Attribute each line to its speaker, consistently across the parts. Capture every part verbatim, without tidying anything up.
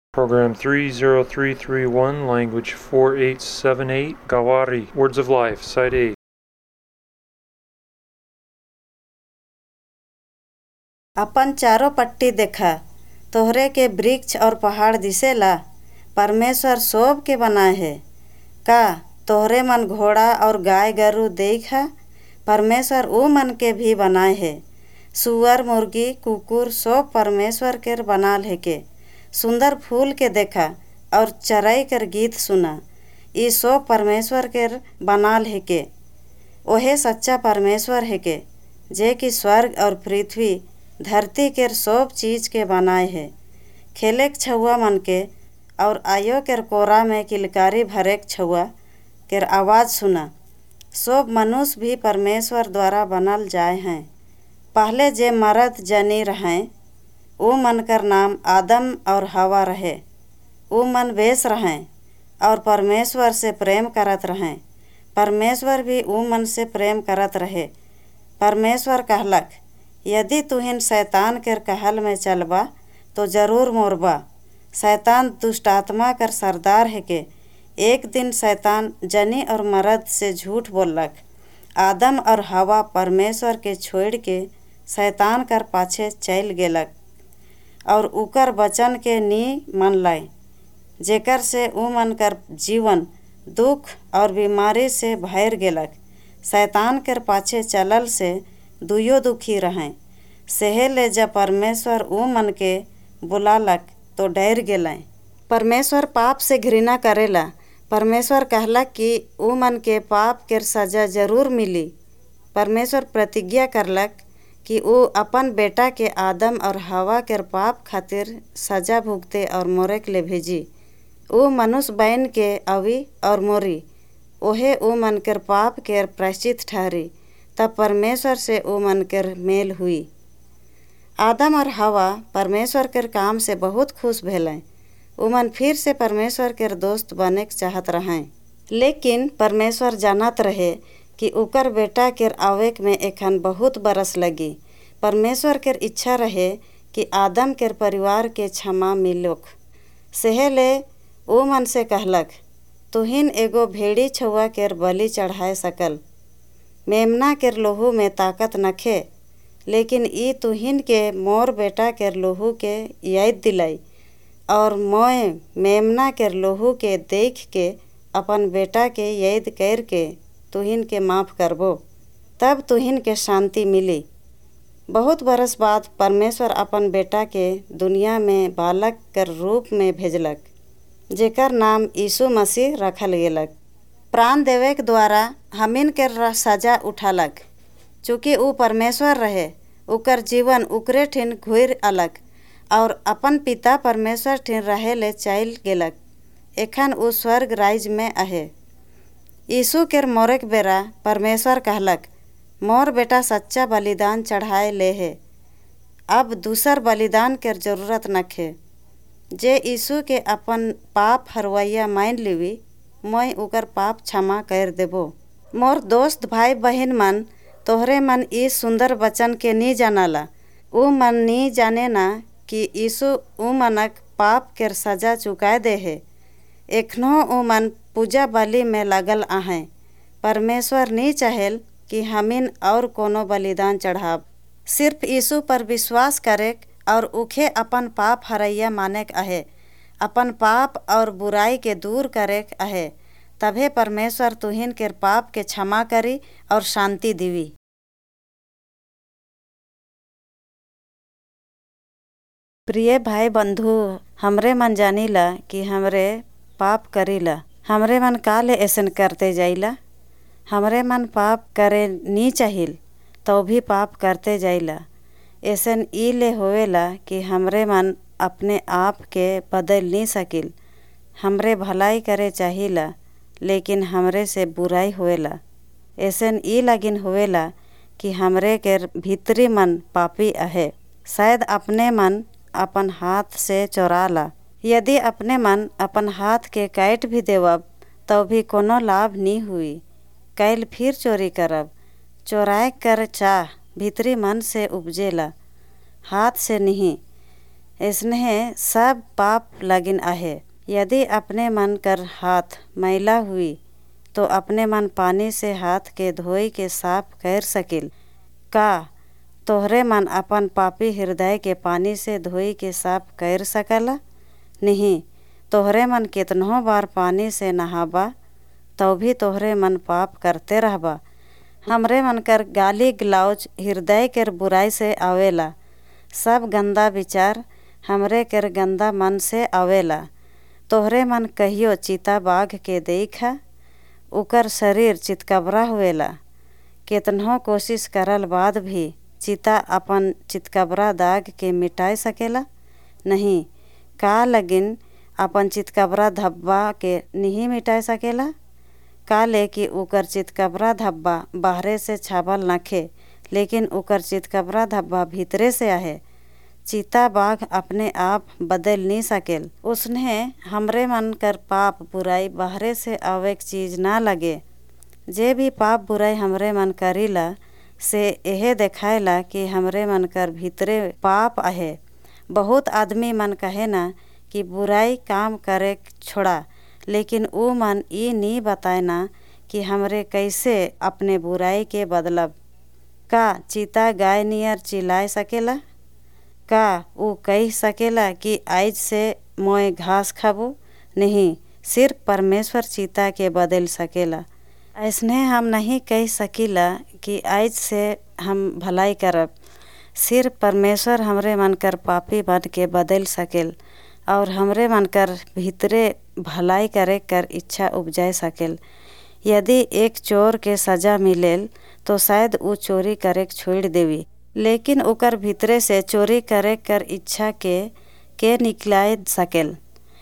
Speaker 1: Program three zero three three one, language four eight seven eight, Gawari, Words of Life, Side eight.
Speaker 2: अपन चारों पट्टी देखा, तोहरे के वृक्ष और पहाड़ दिसेला। परमेश्वर सोब के बनाए है का तोहरे मन घोड़ा और गाय गरू देखा। परमेश्वर ऊ मन के भी बनाए है। सुअर मुर्गी कुकुर सोब परमेश्वर के बनाल है के। सुंदर फूल के देखा और चराई कर गीत सुना। ई सोब परमेश्वर के बनाल है के। ओहे सच्चा परमेश्वर है के, जे कि स्वर्ग और पृथ्वी धरती के सोब चीज के बनाए है। खेलेक छुआ मन के और आयो केर कोरा में किलकारी भरेक छुआ केर आवाज़ सुना। सोब मनुष्य भी परमेश्वर द्वारा बनल जाए हैं। पहले जे मर्द जनी रहें, ऊ मन कर नाम आदम और हवा रहे। ऊ मन बेस रहें और परमेश्वर से प्रेम करत रहें। परमेश्वर भी ऊ मन से प्रेम करत रहे। परमेश्वर कहलक, यदि तुहिन शैतान के कहल में चलबा तो जरूर मोरबा। शैतान दुष्ट आत्मा कर सरदार है के। एक दिन शैतान जनी और मर्द से झूठ बोलक। आदम और हवा परमेश्वर के छोड़ के शैतान कर पाछे चल गेलक और उकर वचन के नी मन लाए, जेकर से ऊ मन कर जीवन दुख और बीमारी से भर गेलक। शैतान के पाछे चलल से दुयो दुखी रहें। सेहेले जब परमेश्वर ऊ मन के बुलालक तो डर गेलें। परमेश्वर पाप से घृणा करेला। परमेश्वर कहलक कि ऊ मन के पाप के सजा जरूर मिली। परमेश्वर प्रतिज्ञा करलक कि ऊ अपन बेटा के आदम और हवा के पाप खातिर सजा भुगते और मोरे के ले भेजी। ऊ मनुष्य बन के अवी और मोरी। ओहे ऊ मन के पाप के प्रायश्चित ठहरी। तब परमेश्वर से ऊ मन के मेल हुई। आदम और हवा परमेश्वर के काम से बहुत खुश भेलें। ऊ मन फिर से परमेश्वर के दोस्त बने के चाहत रहें। लेकिन परमेश्वर जानत रहे कि उकर बेटा के आवे में एखन बहुत बरस लगी। परमेश्वर के इच्छा रहे कि आदम के परिवार के क्षमा मिलोक। सेहेले ऊ मन से कहलक, तुहिन एगो भेड़ी छुआ के बलि चढ़ाए सकल। मेमना के लोहू में ताकत नखे, लेकिन ई तुहिन के मोर बेटा के लोहू के याद दिलाई और मोए मेमना के लोहू के देख के अपन बेटा के याद कर के तुहिन के माफ़ करबो। तब तुहिन के शांति मिली। बहुत बरस बाद परमेश्वर अपन बेटा के दुनिया में बालक कर रूप में भेजलक, जेकर नाम यीशु मसीह रखल गेलक। प्राण देवे के द्वारा हमिन के सजा उठालक। चूँकि ऊ परमेश्वर रहे, उकर जीवन उकरे ठिन घुर अलक और अपन पिता परमेश्वर ठिन रहे ले चल गेलक। एखन ऊ स्वर्ग राज में आहे। यीशु के मोरे के बेरा परमेश्वर कहलक, मोर बेटा सच्चा बलिदान चढ़ाए ले है। अब दूसर बलिदान के जरूरत नखे। जे यीशु के अपन पाप हरवैया मान लिवी, मैं उकर पाप क्षमा कर देबो। मोर दोस्त भाई बहन मन, तोहरे मन इस सुंदर वचन के नी जानला। ऊ मन नी जाने ना कि यीशु ऊ मनक पाप के सजा चुकाए दे है। एखनो ऊ मन पूजा बलि में लगल आहें। परमेश्वर नी चाहेल कि हमिन और कोनो बलिदान चढ़ाब। सिर्फ यीशु पर विश्वास करेक और उखे अपन पाप हरैया मानेक आहे। अपन पाप और बुराई के दूर करेक आहे। तभे परमेश्वर तुहिन के पाप के क्षमा करी और शांति दिवी। प्रिय भाई बंधु, हमरे मन जानीला कि हमरे पाप करीला। हमरे मन काले ऐसन करते जाइला। हमरे मन पाप करे नी चाहिल तो भी पाप करते जाइला। ऐसन ई ले होवेला कि हमरे मन अपने आप के बदल नहीं सकिल। हमरे भलाई करे चाहिला, लेकिन हमरे से बुराई होवेला। ऐसन ई लगिन होवेला कि हमरे के भीतरी मन पापी आहे। शायद अपने मन अपन हाथ से चोराला। यदि अपने मन अपन हाथ के काट भी देवब तो भी कोनो लाभ नी हुई। कैल फिर चोरी करब। चोराए कर चाह भीतरी मन से उपजेला, हाथ से नहीं। इसने सब पाप लगिन आहे। यदि अपने मन कर हाथ मैला हुई तो अपने मन पानी से हाथ के धोई के साफ कर सकिल। का तोहरे मन अपन पापी हृदय के पानी से धोई के साफ कर सकला? नहीं। तोहरे मन कितनों बार पानी से नहाबा तो भी तोहरे मन पाप करते रहबा। हमरे मन कर गाली गलौज हृदय कर बुराई से आवेला। सब गंदा विचार हमरे कर गंदा मन से आवेला। तोहरे मन कहियो चीता बाघ के देखा, उकर शरीर चितकबरा हुएला। कितनों कोशिश करल बाद भी चीता अपन चितकबरा दाग के मिटाए सकेला? नहीं। का लगिन अपन चितकबरा धब्बा के नहीं मिटाए सकेला? का ले कि उकर चितकबरा धब्बा बाहरे से छाबल नखे, लेकिन उकर चितकबरा धब्बा भीतरे से आहे। चीता बाघ अपने आप बदल नहीं सकेल। उसने हमरे मन कर पाप बुराई बाहरे से आवे चीज ना लगे। जे भी पाप बुराई हमरे मन करीला से यह देखायला कि हमरे मन कर भीतरे पाप आहे। बहुत आदमी मन कहे ना कि बुराई काम करे छोड़ा, लेकिन वो मन ये नहीं बताए ना कि हमरे कैसे अपने बुराई के बदलब। का चीता गाय नियर चिल्लाए सकेला? का वो कह सकेला कि आज से मोए घास खाबो? नहीं। सिर्फ परमेश्वर चीता के बदल सकेला। ऐसने हम नहीं कह सकीला कि आज से हम भलाई करब। सिर्फ परमेश्वर हमरे मन कर पापी बन के बदल सकेल और हमरे मन कर भीतरे भलाई करे कर इच्छा उपजाए सकेल। यदि एक चोर के सजा मिलेल तो शायद वो चोरी करे छोड़ देवी, लेकिन उकर भीतरे से चोरी करे कर इच्छा के के निकलाए सकेल।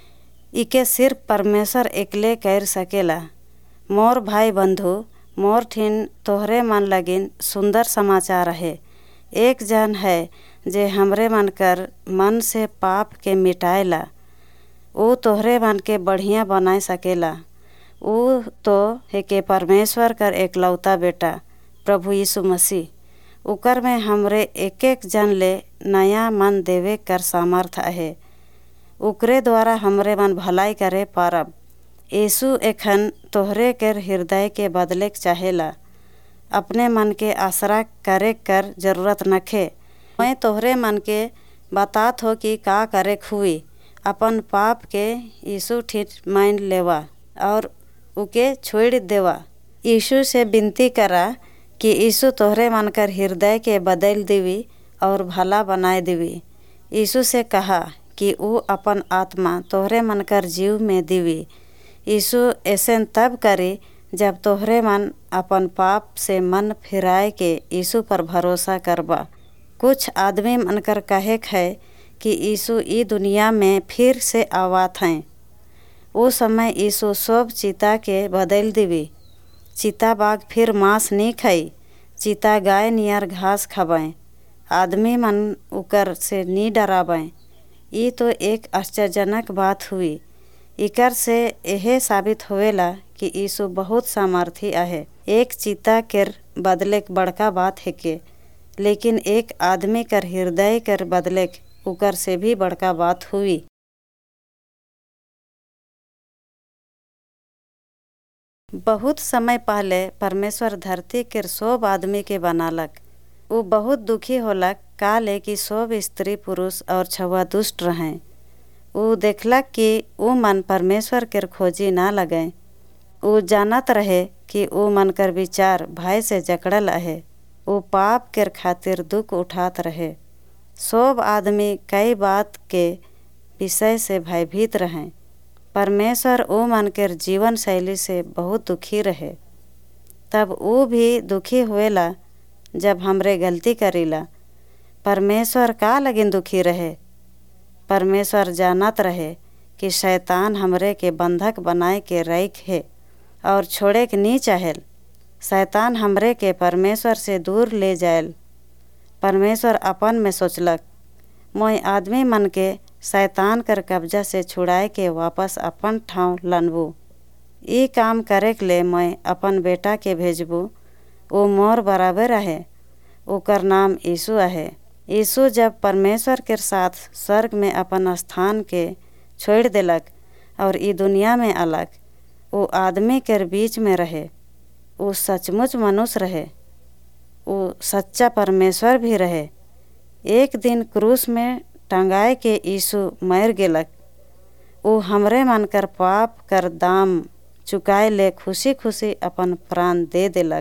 Speaker 2: इके सिर्फ परमेश्वर एकले कर सकेला। मोर भाई बंधु, मोर ठिन तोहरे मन लगिन सुंदर समाचार है। एक जन है जे हमरे मन कर मन से पाप के मिटाएला। वो तोहरे मन के बढ़िया बनाए सकेला। वो तो है के परमेश्वर कर एकलौता बेटा प्रभु यीशु मसीह। उकर में हमरे एक एक जन ले नया मन देवे कर सामर्थ है। उकरे द्वारा हमरे मन भलाई करे पारब। यीशु एखन तोहरे कर हृदय के बदले चाहेला। अपने मन के आसरा करे कर जरूरत नखे। मैं तोहरे मन के बातात हो कि का करे हुई। अपन पाप के यीशु ठीक मान लेवा और उके छोड़ देवा। यीशु से विनती करा कि यीशु तोहरे मन कर हृदय के बदल देवी और भला बनाए देवी। यीशु से कहा कि वो अपन आत्मा तोहरे मन कर जीव में देवी। यीशु ऐसे तब करे जब तोहरे मन अपन पाप से मन फिराए के यीशु पर भरोसा करबा। कुछ आदमी मन कर कहे है कि यीशु ई दुनिया में फिर से आवात हैं। वो समय यीशु सब चीता के बदल देवी। चीता बाघ फिर मांस नहीं खाई। चीता गाय नियर घास खाबें। आदमी मन उकर से नहीं डराबें। ये तो एक आश्चर्यजनक बात हुई। इकर से यह साबित होवेला कि यीशु बहुत सामर्थी आहे। एक चीता कर बदले बड़का बात है के, लेकिन एक आदमी कर हृदय कर बदले उकर से भी बड़का बात हुई। बहुत समय पहले परमेश्वर धरती के सब आदमी के बनालक। वो बहुत दुखी होलक का ले कि सब स्त्री पुरुष और छुआ दुष्ट रहें। वो देखलक कि वो मन परमेश्वर के खोजी ना लगे। वो जानत रहे कि वो मन कर विचार भय से जकड़ल है। वो पाप के खातिर दुख उठात रहे। सब आदमी कई बात के विषय से भयभीत रहें। परमेश्वर वो मन के जीवन शैली से बहुत दुखी रहे। तब वो भी दुखी हुएला जब हमरे गलती करीला। परमेश्वर का लगिन दुखी रहे। परमेश्वर जानत रहे कि शैतान हमरे के बंधक बनाए के रैक है और छोड़े के नहीं चाहेल। शैतान हमरे के परमेश्वर से दूर ले जाएल। परमेश्वर अपन में सोचलक, मोय आदमी मन के शैतान कर कब्जा से छुड़ाए के वापस अपन ठाव लनबू। ये काम करे के ले मैं अपन बेटा के भेजबू। वो मोर बराबर है। ओकर नाम यीशु है। यीशु जब परमेश्वर के साथ स्वर्ग में अपन स्थान के छोड़ देलक और ई दुनिया में अलग, वो आदमी के बीच में रहे, वो सचमुच मनुष्य रहे, वो सच्चा परमेश्वर भी रहे। एक दिन क्रूस में टंगाए के यीशु मर गेलक। वो हमरे मन कर पाप कर दाम चुकाए ले खुशी खुशी अपन प्राण दे देलक,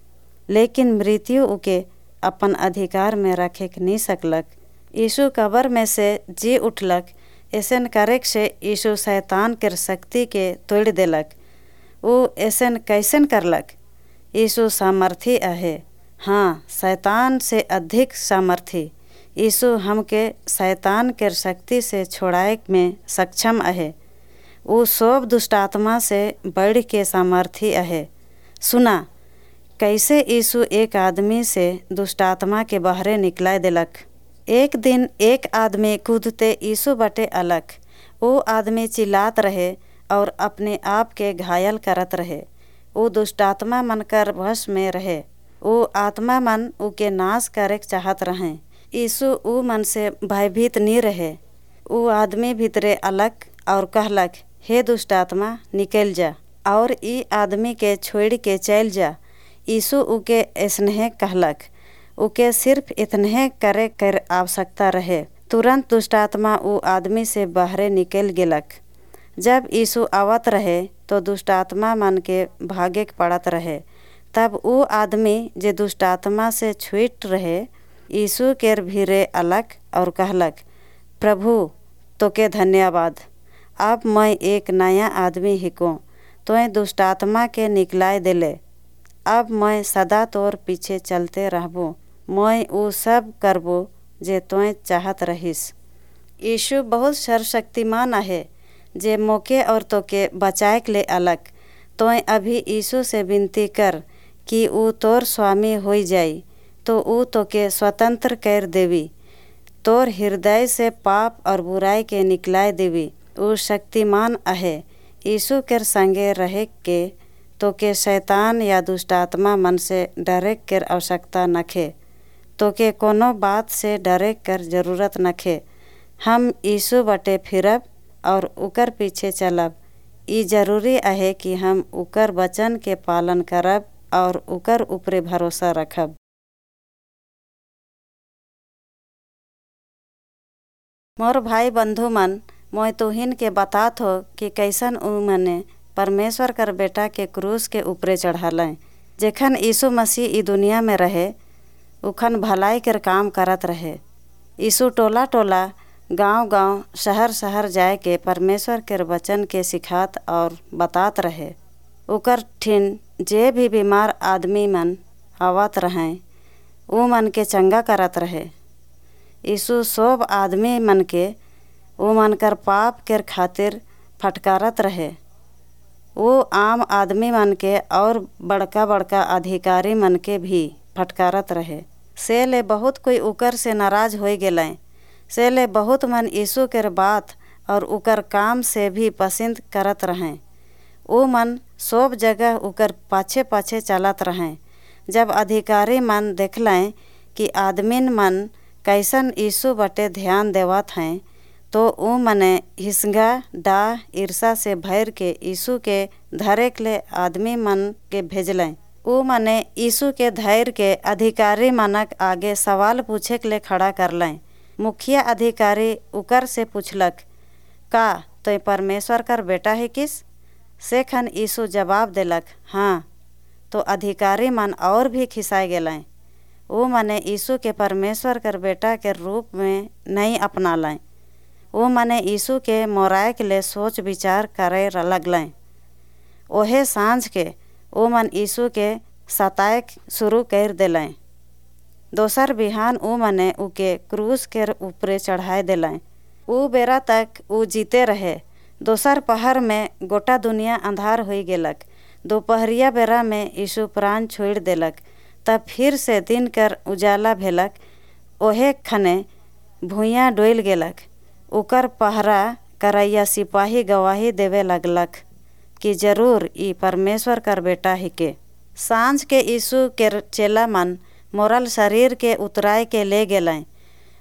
Speaker 2: लेकिन मृत्यु उके अपन अधिकार में रखे नहीं सकलक। यीशु कब्र में से जी उठलक। ऐसन करे से यीशु शैतान के शक्ति के तोड़ देलक। वो ऐसन कैसन करलक? यीशु सामर्थी आहे, हाँ, शैतान से अधिक सामर्थी। यीशु हमके शैतान के शक्ति से छोड़ाए में सक्षम आहे। वो सब दुष्टात्मा से बढ़ के सामर्थी आहे। सुना कैसे यीशु एक आदमी से दुष्टात्मा के बाहरे निकला देलक। एक दिन एक आदमी कूदते यीशु बटे अलग। वो आदमी चिल्लात रहे और अपने आप के घायल करत रहे। वो दुष्टात्मा मन कर वश में रहे। वो आत्मा मन उके नाश करे चाहत रहे। यीशु ऊ मन से भयभीत नहीं रहे। वो आदमी भीतरे अलग और कहलक, हे दुष्टात्मा निकल जा और ई आदमी के छोड़ के चल जा। यीशु उके ऐसने कहलक। उके सिर्फ इतने करे कर आवश्यकता रहे। तुरंत दुष्टात्मा ऊ आदमी से बाहरे निकल गेलक। जब यीशु आवत रहे तो दुष्टात्मा मन के भागे पड़त रहे। तब ऊ आदमी जे दुष्टात्मा से छूट रहे यीशु के भीरे अलग और कहलक, प्रभु तोके धन्यवाद, अब मैं एक नया आदमी हिको, तोय दुष्टात्मा के निकलाए दिले। अब मैं सदा तोर पीछे चलते रहबो, मैं वो सब करबो जे तोय चाहत रहिस। यीशु बहुत सर्वशक्तिमान आहे, जे मोके और तोके बचाए के ले अलग। तोय अभी यीशु से विनती कर कि वो तोर स्वामी हो जाई, तो वो तोके स्वतंत्र कर देवी, तोर हृदय से पाप और बुराई के निकलाए देवी। वो शक्तिमान आहे। यीशु के संगे रहे के तोके शैतान या दुष्टात्मा मन से डरे कर आवश्यकता नखे। तोके कोनो बात से डरे कर जरूरत नखे। हम यीशु बटे फिरब और उकर पीछे चलब। ई जरूरी आहे कि हम उकर वचन के पालन करब और उकर ऊपरे भरोसा रखब। मोर भाई बंधु मन, मैं तुहिन के बातात हो कि कैसन उ मने परमेश्वर कर बेटा के क्रूस के ऊपरे चढ़ालें। जेखन यीशु मसीह ई दुनिया में रहे उखन भलाई कर काम करत रहे। यीशु टोला टोला गांव गांव शहर शहर जाए के परमेश्वर के वचन के सिखात और बातात रहे। उकर ठिन जे भी बीमार आदमी मन आवत रहें वो मन के चंगा करत रहे। यीशु सब आदमी मन के वो मन कर पाप के खातिर फटकारत रहे। वो आम आदमी मन के और बड़का बड़का अधिकारी मन के भी फटकारत रहे। से ले बहुत कोई उकर से नाराज हो गेलें। से ले बहुत मन यीशु के बात और उकर काम से भी पसंद करत रहें। वो मन सब जगह उकर पाछे पाछे चलत रहें। जब अधिकारी मन देखलें कि आदमीन मन कैसन यीशु बटे ध्यान देवत हैं, तो ऊ मने हिस्सा डाह ईर्षा से भर के यीशु के धरे के ले आदमी मन के भेजलें। ऊ मने यीशु के धैर्य के अधिकारी मनक आगे सवाल पूछे के ले खड़ा करलें। मुखिया अधिकारी उकर से पूछलक, का तो परमेश्वर कर बेटा है किस? से खन यीशु जवाब देलक, हाँ। तो अधिकारी मन और भी खिसाए गेलें। वो मने यीशु के परमेश्वर कर बेटा के रूप में नहीं अपना लें। वो मने यीशु के मोराए के लिए सोच विचार करे लगलें। ओहे सांझ के वो मन यीशु के सताए शुरू कर देलें। दोसर बिहान ऊ मने उके क्रूस के ऊपरे चढ़ाए देलें। ऊ बेरा तक ऊ जीते रहे। दोसर पहर में गोटा दुनिया अंधार हो गेलक। दोपहरिया बेरा में यीशु प्राण छोड़ देलक। तब फिर से दिन कर उजाला भेलक। ओहे खने भुइयाँ डोल गेलक। उकर पहरा करैया सिपाही गवाही देवे लगलक कि जरूर ई परमेश्वर कर बेटा ही के। सांझ के यीशु के चेला मन मोरल शरीर के उतराए के ले गेलें।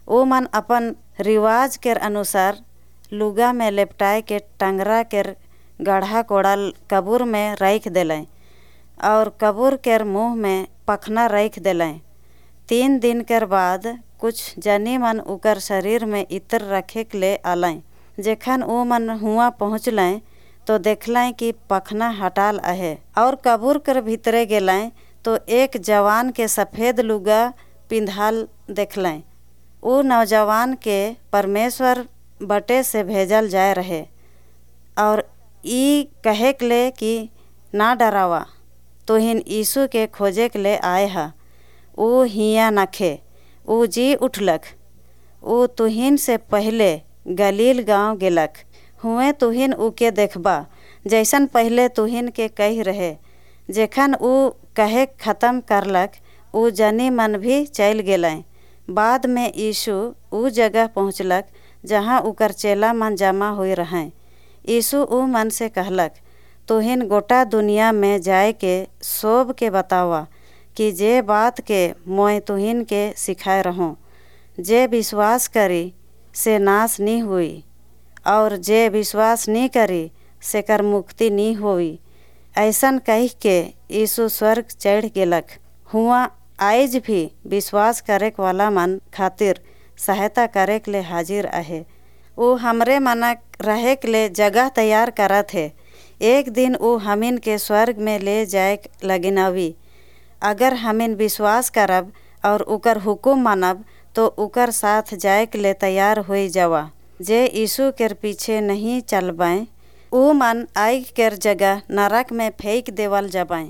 Speaker 2: ओ मन अपन रिवाज के अनुसार लुगा में लेपटाए के टंगरा के गढ़ा कोड़ल कबूर में रख देलें और कबूर के मुँह में पखना रख देलें। तीन दिन के बाद कुछ जनी मन उकर शरीर में इत्र रखे के ले आलें। जेखन ओ मन हुआ पहुँचलें तो देखलें कि पखना हटाल आहे और कबूर कर भीतरे गेलें तो एक जवान के सफ़ेद लुगा पिंधाल देखलें। वो नौजवान के परमेश्वर बटे से भेजल जाए रहे और ई कहे के ले कि ना डरावा, तुहिन यीशु के खोजे के ले आए हा। वो हिया नखे, वो जी उठलक। वो तुहिन से पहले गलील गांव गेलक। हुए तुहिन उके देखबा जैसन पहले तुहिन के कही रहे। जेखन ऊ कहे ख़त्म करलक ऊ जनी मन भी चल गेलें। बाद में यीशु ऊ जगह पहुँचलक जहाँ उकर चेला मन जमा हुए रहें। यीशु ऊ मन से कहलक, तुहिन गोटा दुनिया में जाए के सोब के बतावा कि जे बात के मोय तुहिन के सिखाए रहूँ। जे विश्वास करी से नाश नहीं हुई और जे विश्वास नहीं करी से कर मुक्ति नहीं हुई। ऐसन कह के यीशु स्वर्ग चढ़ गेलक। हुआ आइज भी विश्वास करे वाला मन खातिर सहायता करे के ले हाजिर आहे। वो हमरे मनक रहे के ले जगह तैयार करत है। एक दिन वो हमिन के स्वर्ग में ले जाए लगिन अवी। अगर हमिन विश्वास करब और उकर हुकुम मानब तो उकर साथ जाए के ले तैयार हो जावा। जे यीशु के पीछे नहीं चलबाएँ ऊ मन आई कर जगह नरक में फेंक देवल जबाएँ।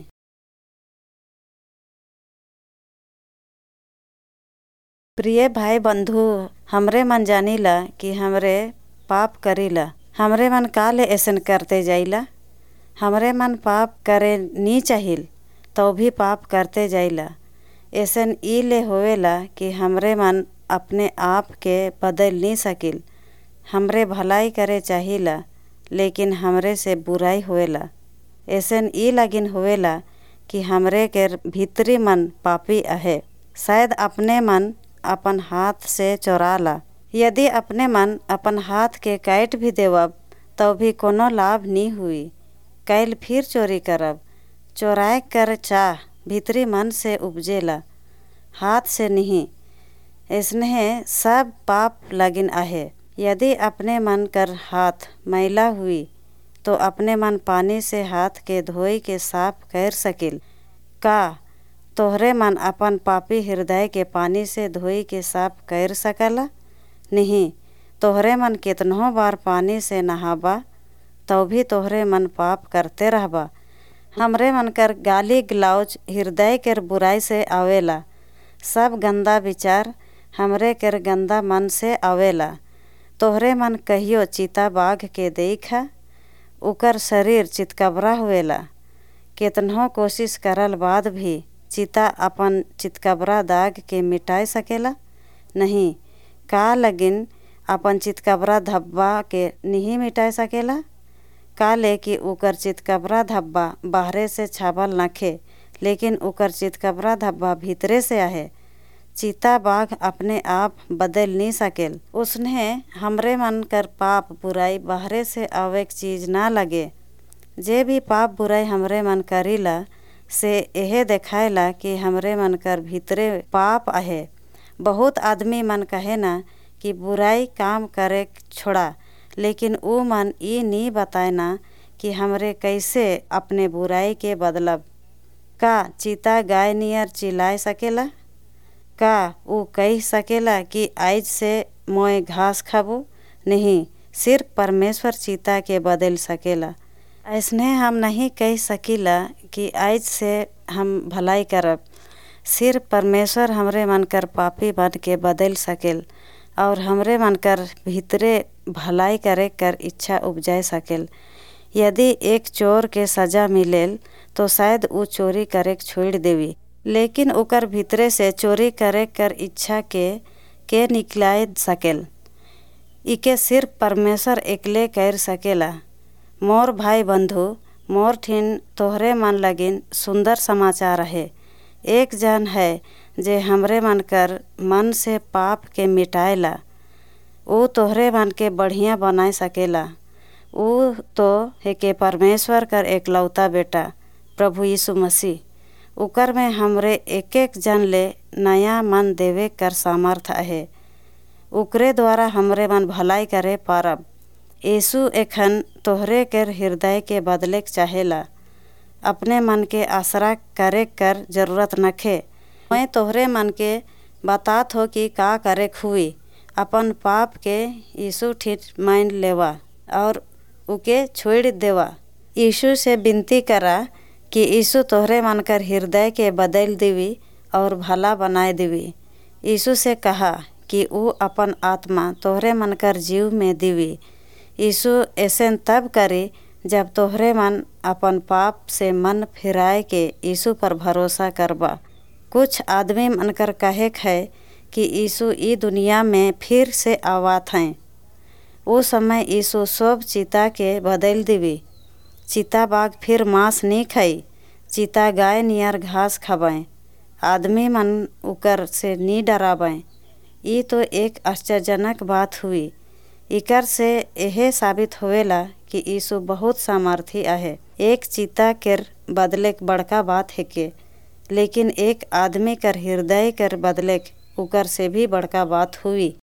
Speaker 2: प्रिय भाई बंधु, हमरे मन जानीला कि हमरे पाप करीला। हमरे मन काले ऐसन करते जाइला। हमरे मन पाप करे नहीं चाहिल तो भी पाप करते जाइला। ऐसन ई ले होवेला कि हमरे मन अपने आप के बदल नहीं सकिल। हमरे भलाई करे चाहिला लेकिन हमरे से बुराई होवेला। ऐसन ई लगिन होवेला कि हमरे के भीतरी मन पापी आहे। शायद अपने मन अपन हाथ से चोराला। यदि अपने मन अपन हाथ के काट भी देवब तो भी कोनो लाभ नहीं हुई। कैल फिर चोरी करब। चोराए कर चाह भीतरी मन से उपजेला, हाथ से नहीं। इसने सब पाप लगिन आहे। यदि अपने मन कर हाथ मैला हुई तो अपने मन पानी से हाथ के धोई के साफ कर सकिल। का तोहरे मन अपन पापी हृदय के पानी से धोई के साफ कर सकला? नहीं। तोहरे मन कितनों बार पानी से नहाबा तो भी तोहरे मन पाप करते रहबा। हमरे मन कर गाली गलौज हृदय कर बुराई से आवेला। सब गंदा विचार हमरे कर गंदा मन से आवेला। तोहरे मन कहियो चीता बाघ के देखा, उकर शरीर चितकबरा हुएला। कितनों कोशिश करल बाद भी चीता अपन चितकबरा दाग के मिटाए सकेला? नहीं। का लगिन अपन चितकबरा धब्बा के नहीं मिटाए सकेला? काले कि उकर चितकबरा धब्बा बाहरे से छाबल नखे लेकिन उकर चितकबरा धब्बा भीतरे से आहे। चीता बाघ अपने आप बदल नहीं सकेल। उसने हमरे मन कर पाप बुराई बाहरे से आवे चीज़ ना लगे। जे भी पाप बुराई हमरे मन करीला से यह देखायला कि हमरे मन कर भीतरे पाप आहे। बहुत आदमी मन कहे ना कि बुराई काम करे छोड़ा, लेकिन वो मन ये नहीं बताए ना कि हमरे कैसे अपने बुराई के बदलब। का चीता गाय नियर चिल्लाए सकेला? का वो कह सकेला कि आज से मोए घास खाबो? नहीं। सिर्फ परमेश्वर चीता के बदल सकेला। ऐसने हम नहीं कह सकीला कि आज से हम भलाई करब। सिर्फ परमेश्वर हमरे मन कर पापी बन के बदल सकेल और हमरे मन कर भीतरे भलाई करे कर इच्छा उपजाए सकेल। यदि एक चोर के सज़ा मिलेल तो शायद वो चोरी करे छोड़ देवी, लेकिन ओकर भीतरे से चोरी करे कर इच्छा के के निकलाए सकेल। इके सिर्फ परमेश्वर एकले कर सकेला। मोर भाई बंधु, मोर ठिन तोहरे मन लगिन सुंदर समाचार है। एक जन है जे हमरे मन कर मन से पाप के मिटाएला। ऊ तोहरे मन के बढ़िया बनाए सकेला। ऊ तो है के परमेश्वर कर एकलौता बेटा प्रभु यीशु मसीह। उकर में हमरे एक एक जन ले नया मन देवे कर सामर्थ आहे। उकरे द्वारा हमरे मन भलाई करे पारब। यीशु एखन तोहरे कर हृदय के बदले चाहेला। अपने मन के आसरा करे कर जरूरत नखे। मैं तोहरे मन के बातात हो कि का करे हुई। अपन पाप के यीशु ठीक मान लेवा और उके छोड़ देवा। यीशु से विनती करा कि यीशु तोहरे मन कर हृदय के बदल देवी और भला बनाए देवी। यीशु से कहा कि वो अपन आत्मा तोहरे मन कर जीव में देवी। यीशु ऐसे तब करे जब तोहरे मन अपन पाप से मन फिराए के यीशु पर भरोसा करबा। कुछ आदमी मन कर कहे है कि यीशु ई दुनिया में फिर से आवात हैं। वो समय यीशु सब चीता के बदल देवी। चीता बाघ फिर मांस नहीं खाई। चीता गाय नियर घास खाबें। आदमी मन उकर से नी डराबें। ये तो एक आश्चर्यजनक बात हुई। इकर से यह साबित होवेला कि यीशु बहुत सामर्थी आहे। एक चीता कर बदले बड़का बात है के, लेकिन एक आदमी कर हृदय कर बदले उकर से भी बड़का बात हुई।